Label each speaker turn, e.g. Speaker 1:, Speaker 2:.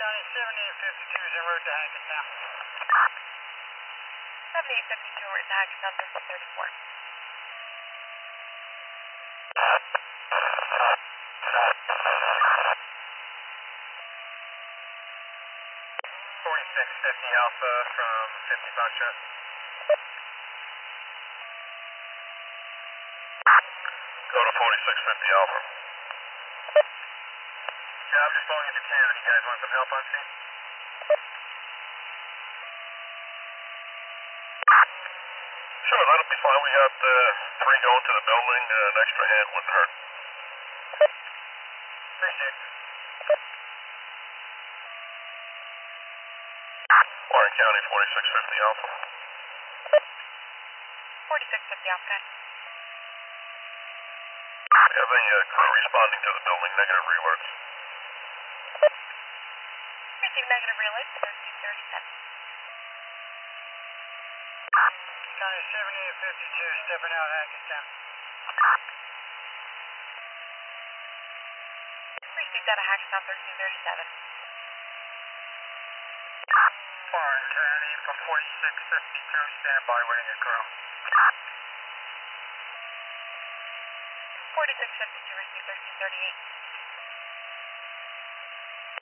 Speaker 1: County 7852 is en route to Hackettstown.
Speaker 2: 7852 en route to Hackettstown, 1334.
Speaker 1: 4650 Alpha from 50 Foxtrot.
Speaker 3: Go to 4650 Alpha.
Speaker 1: Yeah, I'm just blowing into town. You guys want some help on scene?
Speaker 3: Sure, that'll be fine. We got 3 going to the building. An extra hand wouldn't hurt.
Speaker 1: Appreciate it.
Speaker 3: Warren County 4650 Alpha.
Speaker 2: 4650 Alpha, guys.
Speaker 3: We have a crew responding to the building. Negative re-alerts.
Speaker 2: Receive negative re-alerts, 1337.
Speaker 1: County 7852 stepping out Hackettstown.
Speaker 2: Received out of Hackettstown, 1337.
Speaker 1: Warren County for 4652, stand by waiting a crew.
Speaker 2: 4652, received 1338.